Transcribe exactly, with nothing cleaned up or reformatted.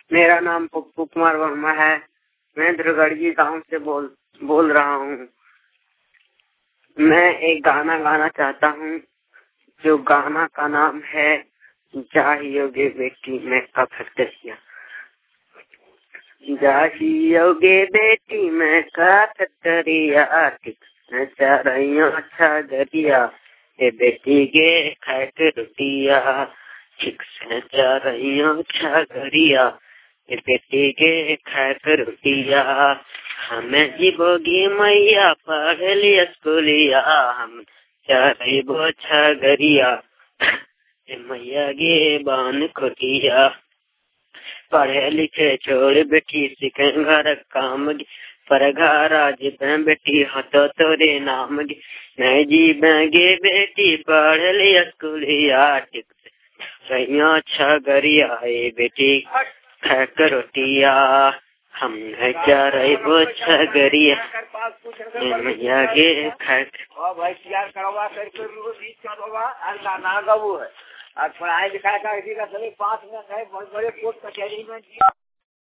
मेरा नाम पप्पू कुमार वर्मा है। मैं दुर्गढ़ी गांव से बोल बोल रहा हूँ। मैं एक गाना गाना चाहता हूँ। जो गाना का नाम है जाहियोगे बेटी मैं कब फटकिया। जाहियोगे बेटी मैं का फटरिया अच्छा गरिया ए बेटी के खाक रोटिया ठीक से जा रही अच्छा गरिया ए बेटी के खाक रोटिया। हमें जीवोगी मैया पढ़ लिया स्कूलिया हम जा रही वो अच्छा गरिया मैया गे बान खोटिया। पढ़े लिखे छोड़ बेटी सीखे घर काम पर घर आज बेटी हतो तोरे नाम मैं जी गे बेटी पढ़ लिया स्कूलिया ठीक से रही अच्छा गरिया ए बेटी खाक रोटिया हम जा रही वो अच्छा गरिया मैया गे खाक भाई तैयार करवा करके ना गबू है। और पढ़ाई लिखाई का इसी का सभी पाँच मिनट है। बहुत बड़े कोर्ट कचहरी में